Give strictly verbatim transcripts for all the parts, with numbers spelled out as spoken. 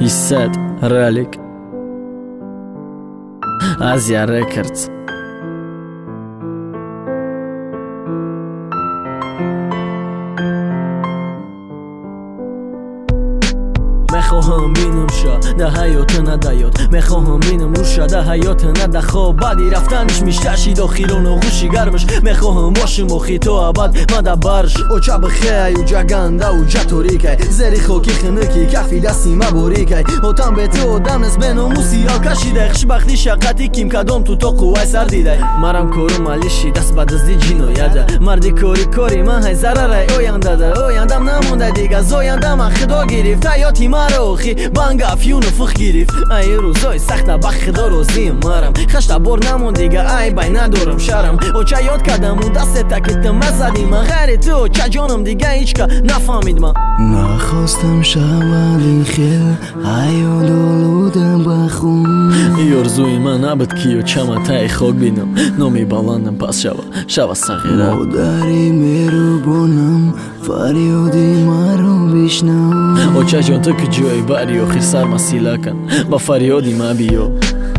ششصد رالك آزیا رکردز. میخواهم بینم شده حیات ندهیات، میخواهم بینم رو شده حیات نده خواب بعدی رفتنش میشتشید و خیرون و غوشی گرمش. میخواهم باشم و خیتو عبد مده برش او چه بخی و جگنده و جتوری که زری خوکی خنکی کفی دستی مبوری که او تن به تو دمز بینو موسی ها کشیده خشبختی شقتی کیم کدام تو تا قوی سر دیده مرم کورو مالیشی دست بعد از دی جینو یاده مردی کوری کوری من های ضرره اوینده ده اویندم نمونده دیگه زوینده من خدا گرفت حیاتی مروخی بانگ افیون و فخ گرفت ای روزای سخته بخ خدا روزی مرم خشته بار نمون دیگه ای بای ندارم شرم او چه یاد کردم و دست تکتم مزدی من غیر تو چه جانم دیگه هیچ که نفهمید من نخواستم شود این خیل حیا دولودم بخون یارزوی من نبود کیو چما تای خوک بینم نامی بلندم پس شوا شوا صغیره مادری مهربانم فریادی مرا بشنو او چه جان تو که جوی بری و خیر سر مسیله کن با فریادی ما بیو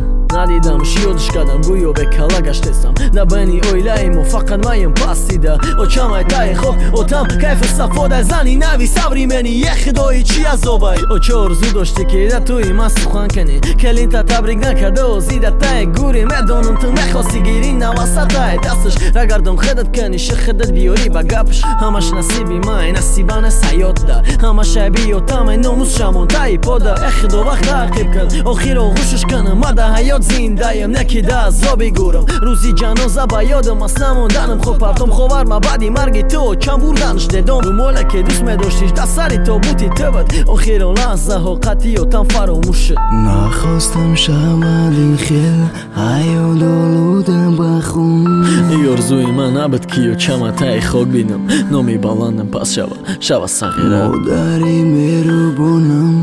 ندیدم شیادش کردم گویو به کلا گشتستم نبنی اویلهیم و فقط مایم پس دیده او چمای تای خوک او تم کیف استفاده زنی نوی صبری منی یه خدایی چی از زوبای او چه ارزو داشتی که ده توی ما سخن کنی کلین تا تبریک نکرده و زیده تای گوری مدانم تو نخواستی گیری نواسته تای دستش رگردم خدت کنی شه خدت بیاری با گپش همش نصیبی مای نصیبان سیاد ده همش عیبی و تم ناموس شمون تای پاده اخدو وقت تعقیب کن آخیر و غوشش کنم مده حیات زندهیم نکیده از زابی گورم روزی جنازه با یادم از نموندنم خوب پرتم خوار ما بعدی مرگی تو کم بردنش دیدم رو موله که دوست میداشتیش دست سری تو بوتی تو بود آخیر و لحظه ها قطعی و تم فراموش شد نخواستم شود این خیل حیا دولودم بخون یارزوی من نبود کیو چما تای خوک بینم نامی بلندم پس شوا شوا صغیره مادری مهربانم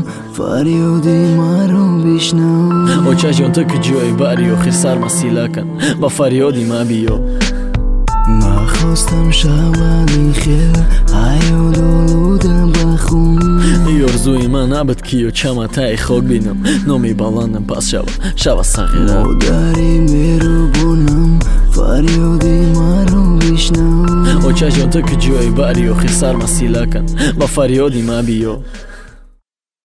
فریادی مرا بشنو او چه جان تو که جوی بری و خیر سر مسیله کن با فریادی ما بیو نخواستم شود این خیل حیا دولودم بخون یارزوی من نبود کیو چما تای خوک بینم نامی بلندم پس شوا شوا صغیره مادری مهربانم فریادی مرا بشنو او چه جان تو که جوی بری و خیر سر مسیله کن با فریادی ما بیو